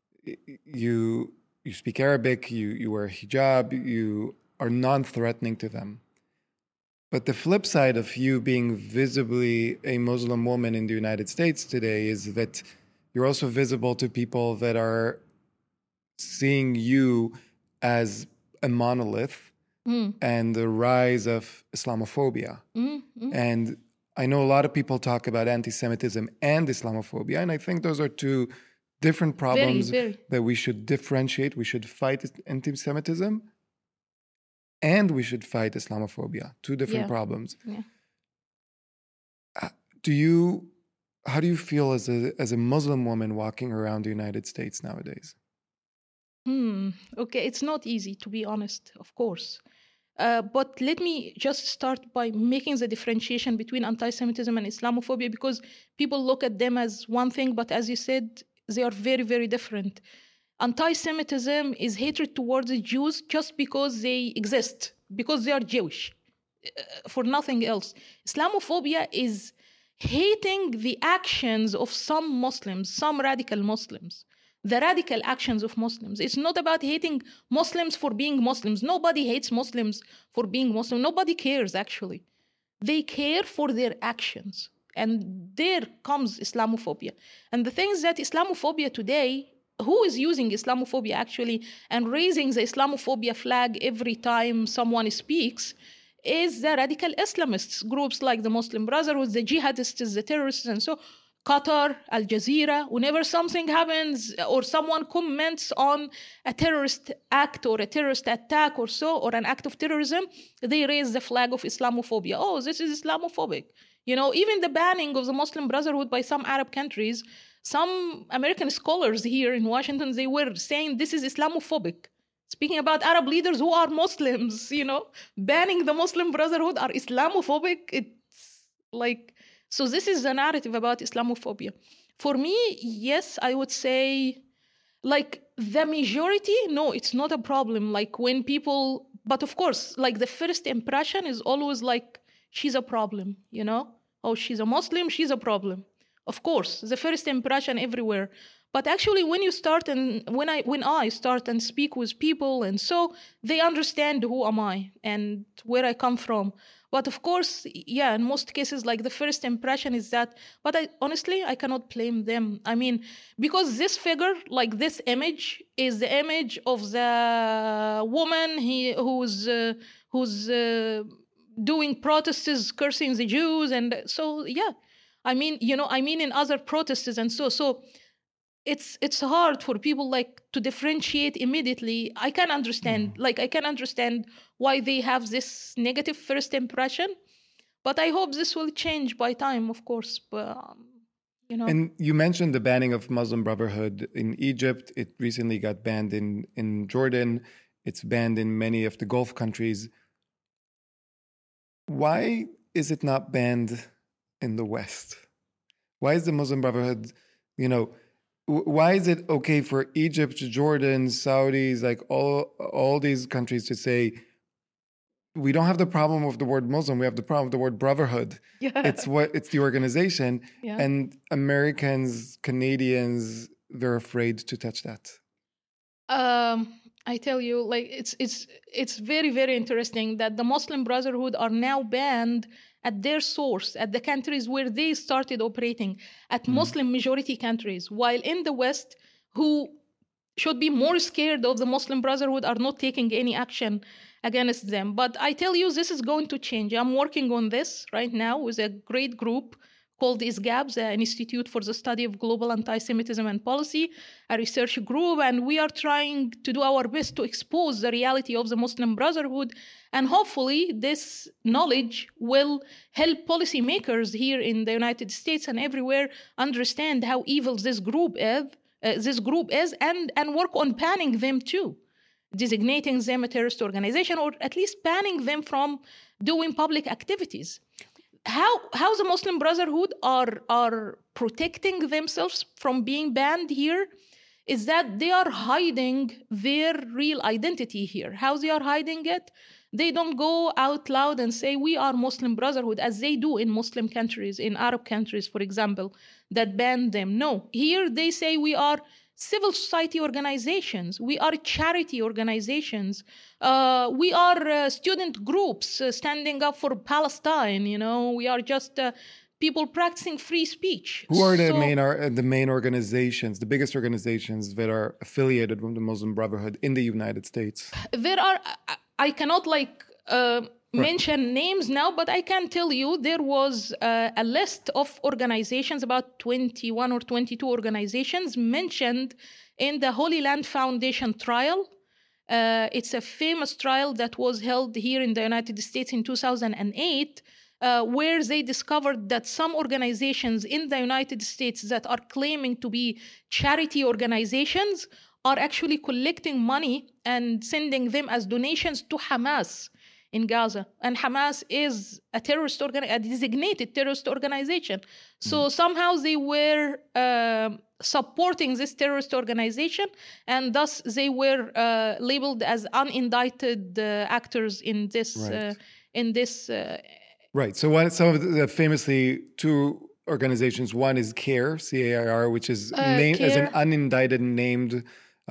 you. You speak Arabic, you, you wear hijab, you are non-threatening to them. But the flip side of you being visibly a Muslim woman in the United States today is that you're also visible to people that are seeing you as a monolith mm. and the rise of Islamophobia. Mm, mm. And I know a lot of people talk about anti-Semitism and Islamophobia, and I think those are two different problems very, very. that we should differentiate. We should fight anti-Semitism and we should fight Islamophobia. Two different yeah. problems. Yeah. Uh, do you, how do you feel as a as a Muslim woman walking around the United States nowadays? Hmm. Okay, it's not easy, to be honest, of course. Uh, but let me just start by making the differentiation between anti-Semitism and Islamophobia, because people look at them as one thing, but as you said, they are very, very different. Anti-Semitism is hatred towards the Jews just because they exist, because they are Jewish, uh, for nothing else. Islamophobia is hating the actions of some Muslims, some radical Muslims, the radical actions of Muslims. It's not about hating Muslims for being Muslims. Nobody hates Muslims for being Muslim. Nobody cares, actually. They care for their actions. And there comes Islamophobia. And the thing is that Islamophobia today, who is using Islamophobia actually and raising the Islamophobia flag every time someone speaks is the radical Islamists, groups like the Muslim Brotherhood, the jihadists, the terrorists, and so Qatar, Al Jazeera. Whenever something happens or someone comments on a terrorist act or a terrorist attack or so, or an act of terrorism, they raise the flag of Islamophobia. Oh, this is Islamophobic. You know, even the banning of the Muslim Brotherhood by some Arab countries, some American scholars here in Washington, they were saying this is Islamophobic. Speaking about Arab leaders who are Muslims, you know, banning the Muslim Brotherhood are Islamophobic. It's Like, so this is the narrative about Islamophobia. For me, yes, I would say, like, the majority, no, it's not a problem. Like, when people, but of course, like, the first impression is always like, she's a problem, you know? Oh, she's a Muslim, she's a problem. Of course, the first impression everywhere. But actually, when you start and when I when I start and speak with people, and so they understand who am I and where I come from. But of course, yeah, in most cases, like, the first impression is that. But I honestly, I cannot blame them. I mean, because this figure, like, this image, is the image of the woman he who's uh, who's uh, doing protests, cursing the Jews, and so yeah. I mean, you know, I mean, in other protests, and so so. It's it's hard for people, like, to differentiate immediately. I can understand, Mm. like, I can understand why they have this negative first impression, but I hope this will change by time, of course. But um, you know, And you mentioned the banning of Muslim Brotherhood in Egypt. It recently got banned in, in Jordan. It's banned in many of the Gulf countries. Why is it not banned in the West? Why is the Muslim Brotherhood, you know, w- why is it okay for Egypt, Jordan, Saudis, like all all these countries to say, we don't have the problem with the word Muslim, we have the problem with the word brotherhood. yeah, It's what it's the organization. yeah. And Americans, Canadians, they're afraid to touch that. Um, I tell you, like, it's it's it's very very interesting that the Muslim Brotherhood are now banned at their source, at the countries where they started operating, at Mm. Muslim majority countries, while in the West, who should be more scared of the Muslim Brotherhood, are not taking any action against them. But I tell you, this is going to change. I'm working on this right now with a great group called ISGAB, the Institute for the Study of Global Anti-Semitism and Policy, a research group, and we are trying to do our best to expose the reality of the Muslim Brotherhood, and hopefully this knowledge will help policymakers here in the United States and everywhere understand how evil this group is, uh, this group is, and, and work on banning them too, designating them a terrorist organization, or at least banning them from doing public activities. How how the Muslim Brotherhood are are protecting themselves from being banned here is that they are hiding their real identity here. How they are hiding it? They don't go out loud and say we are Muslim Brotherhood as they do in Muslim countries, in Arab countries, for example, that ban them. No, here they say we are civil society organizations, we are charity organizations, uh, we are uh, student groups uh, standing up for Palestine. You know, we are just uh, people practicing free speech. Who are the So- main are the main organizations, the biggest organizations that are affiliated with the Muslim Brotherhood in the United States? There are, I- I cannot like uh, mention names now, but I can tell you there was uh, a list of organizations, about twenty-one or twenty-two organizations mentioned in the Holy Land Foundation trial. Uh, it's a famous trial that was held here in the United States in two thousand eight, uh, where they discovered that some organizations in the United States that are claiming to be charity organizations are actually collecting money and sending them as donations to Hamas in Gaza. And Hamas is a terrorist organ, a designated terrorist organization. So somehow they were uh, supporting this terrorist organization, and thus they were uh, labeled as unindicted uh, actors in this Right. uh, in this. Uh, Right. So one, some of the famously two organizations. One is CARE, C A I R, which is Uh, named as an CARE. unindicted named.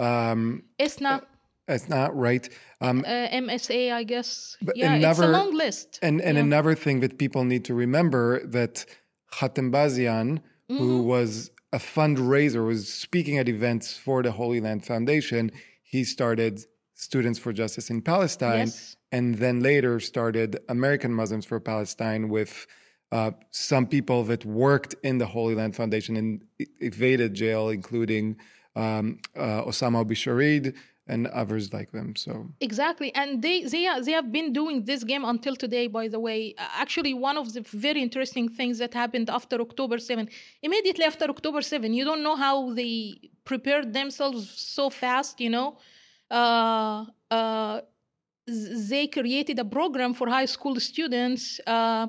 Um, ISNA, it's not right. Um, uh, M S A, I guess. But Yeah, it's a another- long list. and and Yeah. another thing that people need to remember that Khatem Bazian, Mm-hmm. who was a fundraiser, was speaking at events for the Holy Land Foundation. He started Students for Justice in Palestine, Yes. and then later started American Muslims for Palestine with uh, some people that worked in the Holy Land Foundation and e- evaded jail, including um, uh, Osama Bisharid and others like them. So Exactly, and they they are, they have been doing this game until today. By the way, Uh, actually, one of the very interesting things that happened after October seventh, immediately after October seventh, you don't know how they prepared themselves so fast. You know, uh, uh, z- they created a program for high school students. Uh,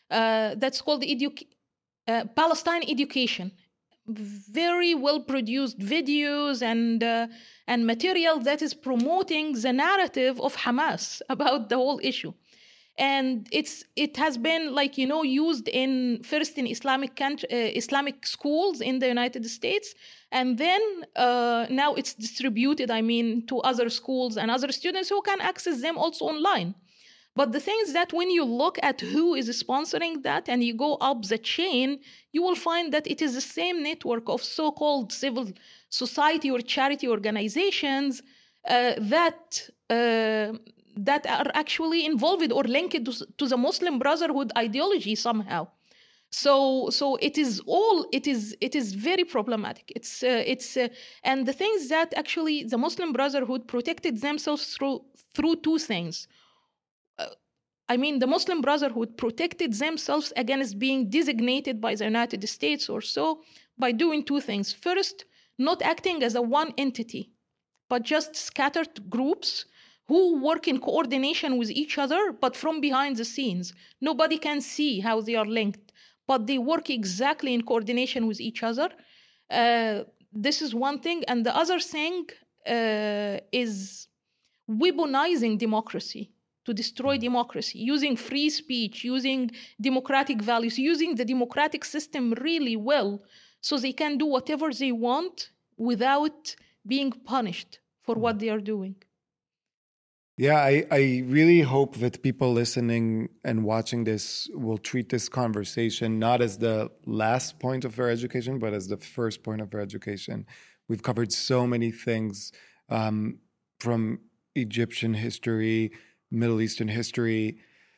uh, that's called edu- uh, Palestine Education. Very well produced videos and uh, and material that is promoting the narrative of Hamas about the whole issue. And it's it has been, like, you know, used in first in Islamic country, uh, Islamic schools in the United States, and then uh, now it's distributed, I mean, to other schools and other students who can access them also online. But the thing is that when you look at who is sponsoring that and you go up the chain, you will find that it is the same network of so-called civil society or charity organizations uh, that uh, that are actually involved or linked to, to the Muslim Brotherhood ideology somehow. So, so it is all it is it is very problematic. It's uh, it's uh, and the things that actually the Muslim Brotherhood protected themselves through through two things. I mean, the Muslim Brotherhood protected themselves against being designated by the United States or so by doing two things. First, not acting as a one entity, but just scattered groups who work in coordination with each other, but from behind the scenes. Nobody can see how they are linked, but they work exactly in coordination with each other. Uh, this is one thing. And the other thing uh, is weaponizing democracy to destroy democracy, using free speech, using democratic values, using the democratic system really well so they can do whatever they want without being punished for what they are doing. Yeah, I, I really hope that people listening and watching this will treat this conversation not as the last point of their education, but as the first point of their education. We've covered so many things um, from Egyptian history, Middle Eastern history,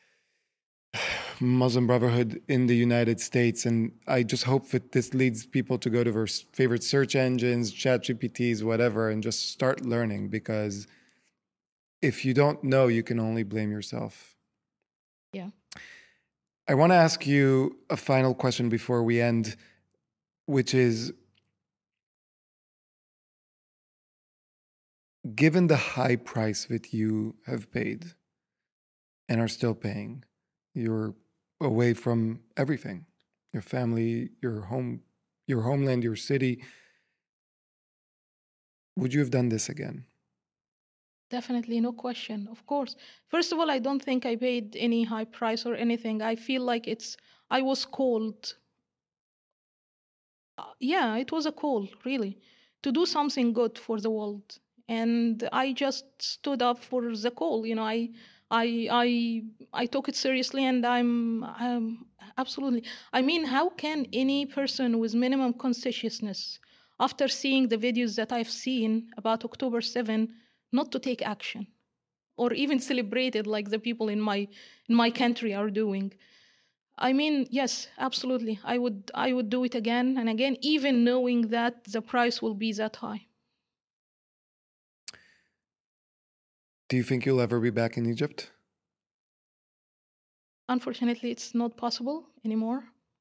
Muslim Brotherhood in the United States. And I just hope that this leads people to go to their favorite search engines, ChatGPTs, whatever, and just start learning, because if you don't know, you can only blame yourself. Yeah. I want to ask you a final question before we end, which is, given the high price that you have paid and are still paying, you're away from everything, your family, your home, your homeland, your city. Would you have done this again? Definitely, no question. Of course. First of all, I don't think I paid any high price or anything. I feel like it's, I was called. Uh, yeah, it was a call, really, to do something good for the world. And I just stood up for the call. You know, I, I, I, I took it seriously, and I'm, I'm absolutely. I mean, how can any person with minimum conscientiousness, after seeing the videos that I've seen about October seventh, not to take action or even celebrate it like the people in my in my country are doing? I mean, yes, absolutely. I would I would do it again and again, even knowing that the price will be that high. Do you think you'll ever be back in Egypt? Unfortunately, it's not possible anymore.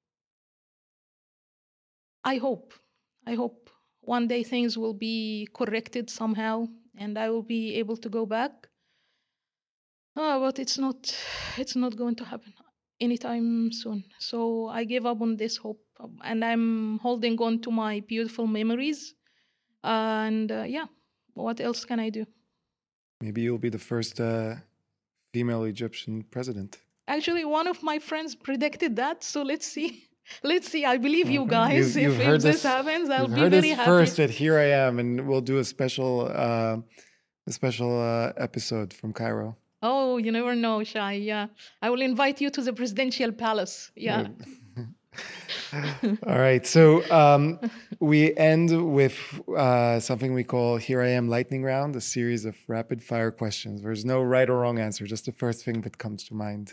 I hope. I hope one day things will be corrected somehow and I will be able to go back. Oh, but it's not it's not going to happen anytime soon. So I gave up on this hope, and I'm holding on to my beautiful memories. And uh, yeah, what else can I do? Maybe you'll be the first uh, female Egyptian president. Actually, one of my friends predicted that. So let's see. Let's see. I believe you guys. You've, you've if heard if this, this happens, I'll you've be heard very this happy. first at Here I Am, and we'll do a special, uh, a special uh, episode from Cairo. Oh, you never know, Shai. Yeah, I will invite you to the presidential palace. Yeah. All right. So um, we end with uh, something we call Here I Am Lightning Round, a series of rapid fire questions. There's no right or wrong answer, just the first thing that comes to mind.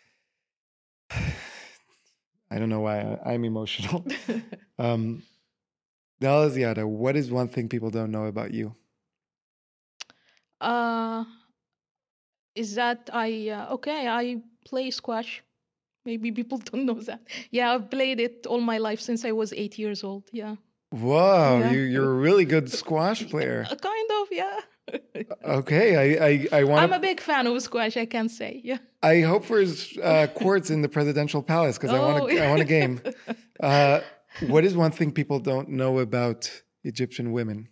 I don't know why I, I'm emotional. um, Dal Ziada, what is one thing people don't know about you? Uh, is that I, uh, okay, I play squash. Maybe people don't know that. Yeah, I've played it all my life since I was eight years old. Yeah. Wow, Yeah. you, you're a really good squash player. Yeah, kind of, yeah. Okay, I I, I want. I'm a big fan of squash, I can say. Yeah. I hope for uh, courts in the presidential palace because I want Oh. to. I want a game. Uh, what is one thing people don't know about Egyptian women?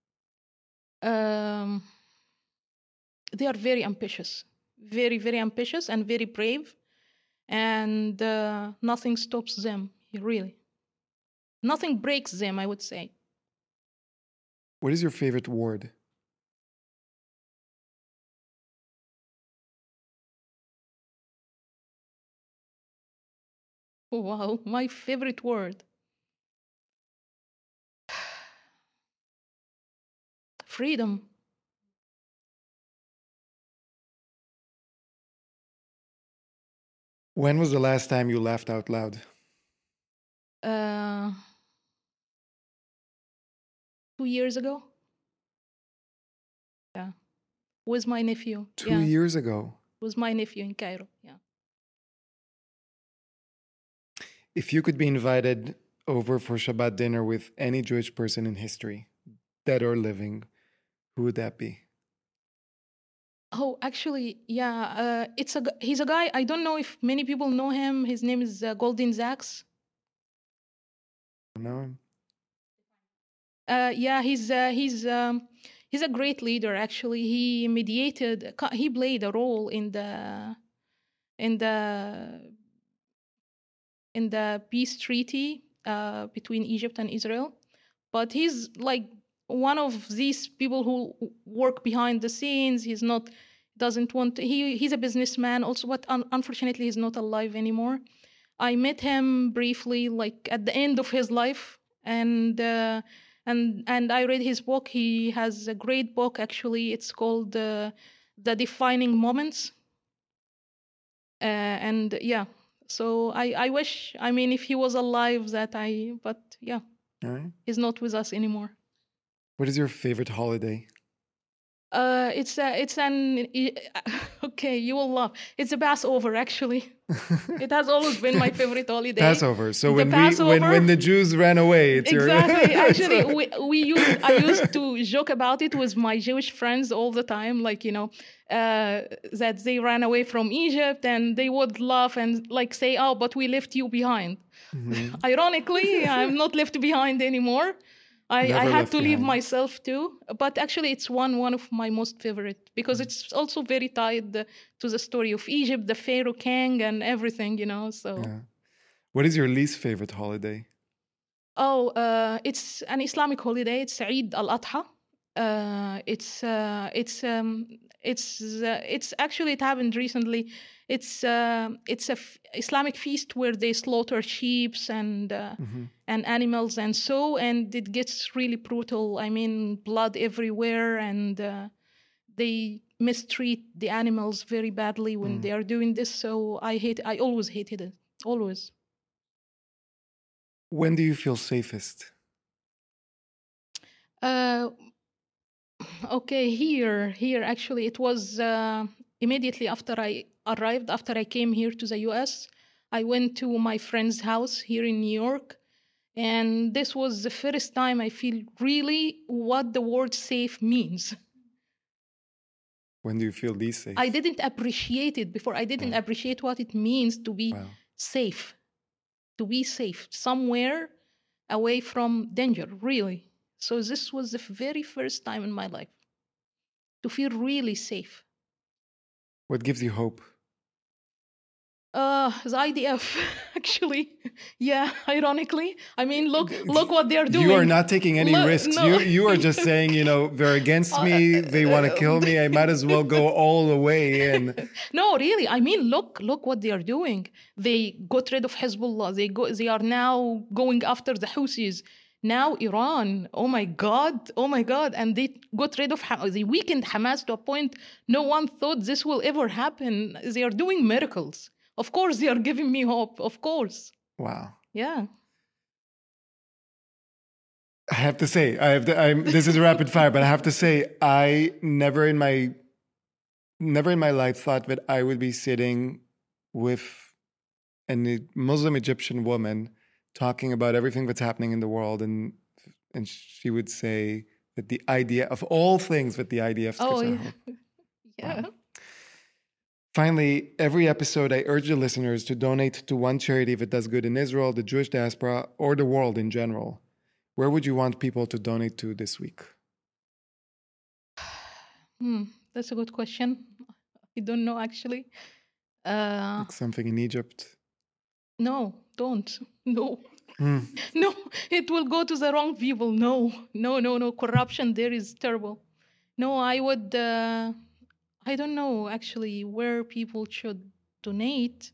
um, they are very ambitious, very, very ambitious and very brave. And uh, nothing stops them, really. Nothing breaks them, I would say. What is your favorite word? Wow, my favorite word. Freedom. When was the last time you laughed out loud? Uh, two years ago. Yeah, with my nephew. Two yeah, years ago. with my nephew in Cairo. Yeah. If you could be invited over for Shabbat dinner with any Jewish person in history, dead or living, who would that be? Oh, actually, yeah. Uh, it's a g- he's a guy. I don't know if many people know him. His name is uh, Golden Sachs. No. Uh, yeah, he's uh, he's um, he's a great leader. Actually, he mediated. co- He played a role in the in the in the peace treaty uh, between Egypt and Israel. But he's like one of these people who work behind the scenes. He's not doesn't want to, he he's a businessman also, but un- unfortunately he's not alive anymore. I met him briefly, like at the end of his life, and uh, and and I read his book. He has a great book actually. It's called uh, The Defining Moments. Uh, and yeah, so I I wish, I mean, if he was alive, that I but yeah, All right. he's not with us anymore. What is your favorite holiday? Uh, it's a, it's an okay. You will laugh. It's a Passover, actually. It has always been my favorite holiday. Passover. So The when Passover, we when when the Jews ran away, it's exactly. your Actually, we we used I used to joke about it with my Jewish friends all the time, like you know, uh, that they ran away from Egypt, and they would laugh and like say, "Oh, but we left you behind." Mhm. Ironically, I'm not left behind anymore. I, I Never had left to leave behind. myself too, but actually it's one one of my most favorite because it's also very tied uh, to the story of Egypt, the Pharaoh king, and everything, you know. So Yeah. What is your least favorite holiday? oh, uh, it's an Islamic holiday. It's Eid al-Adha. Uh, it's uh, it's um, it's uh, it's actually it happened recently. It's uh, it's a f- Islamic feast where they slaughter sheep and uh, Mhm. and animals and so, and it gets really brutal. I mean, blood everywhere, and uh, they mistreat the animals very badly when Mm. they are doing this. So I hate. I always hated it. Always. When do you feel safest? Uh, Okay, here, here actually, it was uh, immediately after I arrived, after I came here to the U S. I went to my friend's house here in New York, and this was the first time I feel really what the word safe means. When do you feel least safe? I didn't appreciate it before. I didn't Wow. appreciate what it means to be Wow. safe, to be safe somewhere away from danger, really. So this was the very first time in my life to feel really safe. What gives you hope? Uh, the I D F, actually, yeah. Ironically, I mean, look, look what they're doing. You are not taking any Look- risks. no. You you are just saying, you know, they're against Uh, me. They want to kill me. I might as well go all the way in. No, really. I mean, look, look what they are doing. They got rid of Hezbollah. They go. They are now going after the Houthis. Now Iran. Oh my God. Oh my God. And they got rid of. Ha- They weakened Hamas to a point no one thought this will ever happen. They are doing miracles. Of course, they are giving me hope. Of course. Wow. Yeah. I have to say, I have to, I'm, this is a rapid fire, but I have to say, I never in my never in my life thought that I would be sitting with a Muslim Egyptian woman talking about everything that's happening in the world, and and she would say with the I D F, of all things, with the I D F. Oh, yeah. yeah. Wow. Finally, every episode, I urge the listeners to donate to one charity if it does good in Israel, the Jewish diaspora, or the world in general. Where would you want people to donate to this week? Hmm, that's a good question. I don't know, actually. Uh, Like something in Egypt? no, don't. No. Hmm. No, it will go to the wrong people. No, no, no, no. Corruption there is terrible. No, I would, uh, I don't know actually where people should donate.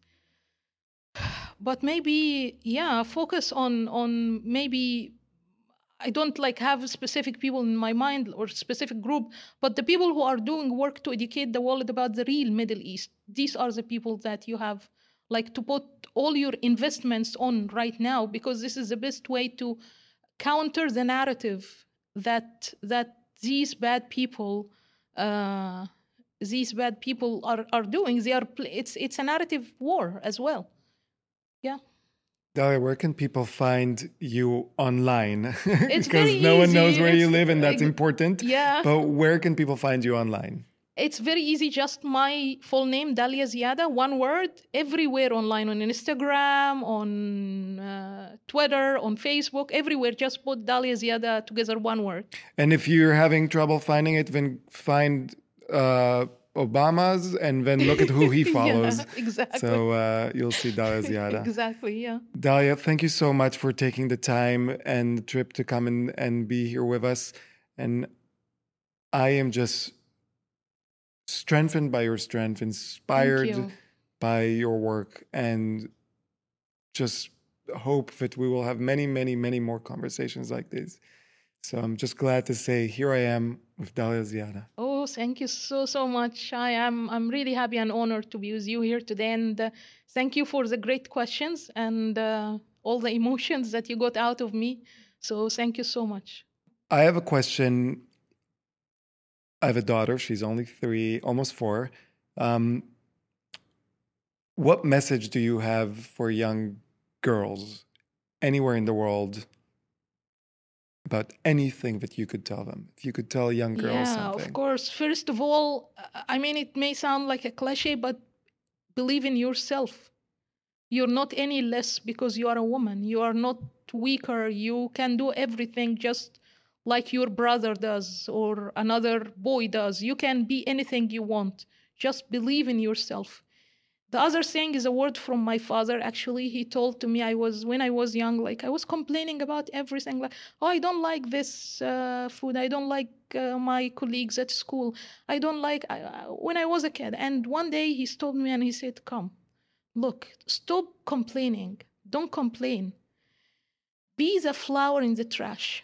But maybe, yeah, focus on, on maybe, I don't like have specific people in my mind or specific group, but the people who are doing work to educate the world about the real Middle East. These are the people that you have like to put all your investments on right now, because this is the best way to counter the narrative that that these bad people uh, these bad people are, are doing. They are it's it's a narrative war as well. Yeah. Dalia, where can people find you online? It's because very no one knows easy. where you It's- live, and that's ex- important. Yeah. But where can people find you online? It's very easy. Just my full name, Dalia Ziada, one word, everywhere online, on Instagram, on uh, Twitter, on Facebook, everywhere. Just put Dalia Ziada together, one word. And if you're having trouble finding it, then find uh, Obama's and then look at who he follows. Yeah, exactly. So uh, you'll see Dalia Ziada. Exactly, yeah. Dalia, thank you so much for taking the time and the trip to come in and be here with us. And I am just strengthened by your strength, inspired you. by your work, and just hope that we will have many, many, many more conversations like this. So I'm just glad to say here I am with Dalia Ziada. Oh, thank you so, so much. I am I'm really happy and honored to be with you here today. And uh, thank you for the great questions and uh, all the emotions that you got out of me. So thank you so much. I have a question. I have a daughter. She's only three, almost four. Um, what message do you have for young girls anywhere in the world about anything that you could tell them? If you could tell young girls yeah, something. of course. First of all, uh, I mean, it may sound like a cliche, but believe in yourself. You're not any less because you are a woman. You are not weaker. You can do everything just like your brother does or another boy does. You can be anything you want. Just believe in yourself. The other thing is a word from my father. Actually, he told to me, I was when I was young, like I was complaining about everything. Like, oh, I don't like this uh, food. I don't like uh, my colleagues at school. I don't like uh, when I was a kid. And one day he stopped me and he said, "Come, look, stop complaining. Don't complain. Be the flower in the trash."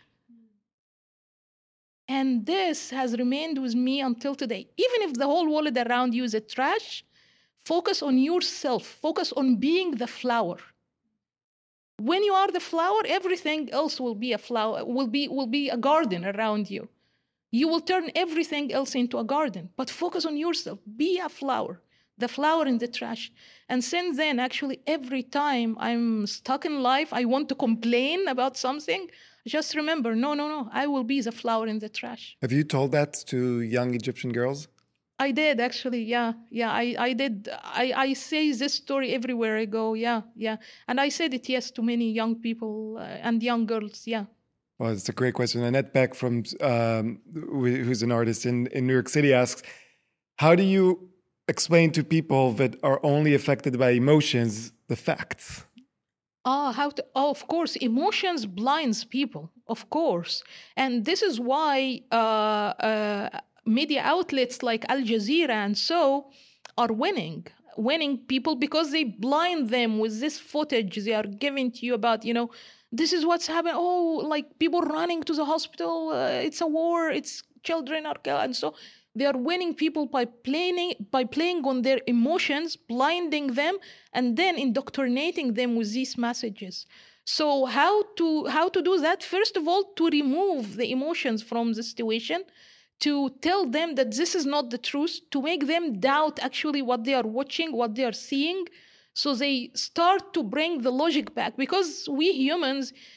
And this has remained with me until today. Even if the whole world around you is a trash, focus on yourself. Focus on being the flower. When you are the flower, everything else will be a flower, will be, will be a garden around you. You will turn everything else into a garden. But focus on yourself. Be a flower. The flower in the trash. And since then, actually, every time I'm stuck in life, I want to complain about something, just remember, no, no, no, I will be the flower in the trash. Have you told that to young Egyptian girls? I did, actually, yeah. Yeah, I, I did. I, I say this story everywhere I go, yeah, yeah. And I said it, yes, to many young people uh, and young girls, yeah. Well, it's a great question. Annette Beck, from um, who's an artist in, in New York City, asks, how do you explain to people that are only affected by emotions the facts? Oh, how to, oh, of course, emotions blinds people, of course. And this is why uh, uh, media outlets like Al Jazeera and so are winning, winning people because they blind them with this footage they are giving to you about, you know, this is what's happening. Oh, like people running to the hospital. Uh, it's a war. It's children are killed. And so they are winning people by playing, by playing on their emotions, blinding them, and then indoctrinating them with these messages. So how to how to do that? First of all, to remove the emotions from the situation, to tell them that this is not the truth, to make them doubt actually what they are watching, what they are seeing. So they start to bring the logic back, because we humans,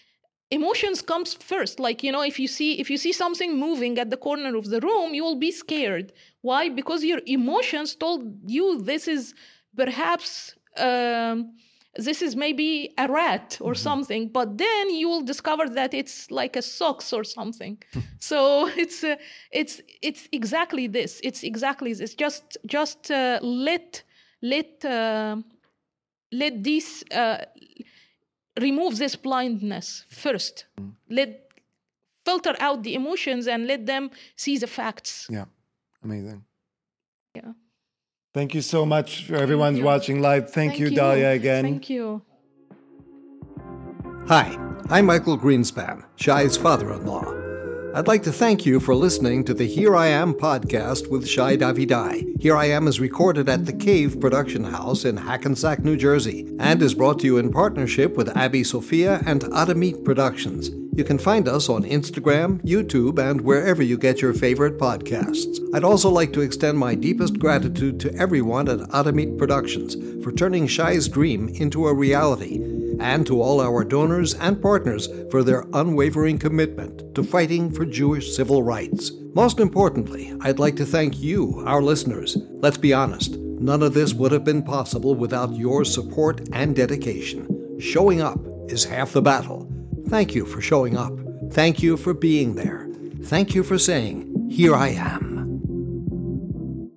emotions comes first. Like, you know, if you see if you see something moving at the corner of the room, you will be scared. Why? Because your emotions told you this is perhaps um, this is maybe a rat or mm-hmm. something, but then you will discover that it's like a socks or something. So it's uh, it's it's exactly this. It's exactly this. Just just uh, let let uh, let these uh, remove this blindness first. Mm. Let filter out the emotions and let them see the facts. Yeah, amazing. Yeah. Thank you so much for everyone's watching live. Thank, Thank you, you, Dalia, again. Thank you. Hi, I'm Michael Greenspan, Shai's father-in-law. I'd like to thank you for listening to the Here I Am podcast with Shai Davidai. Here I Am is recorded at the Cave Production House in Hackensack, New Jersey, and is brought to you in partnership with Abby Sophia and Adamit Productions. You can find us on Instagram, YouTube, and wherever you get your favorite podcasts. I'd also like to extend my deepest gratitude to everyone at Adamit Productions for turning Shai's dream into a reality, and to all our donors and partners for their unwavering commitment to fighting for Jewish civil rights. Most importantly, I'd like to thank you, our listeners. Let's be honest, none of this would have been possible without your support and dedication. Showing up is half the battle. Thank you for showing up. Thank you for being there. Thank you for saying, "Here I am."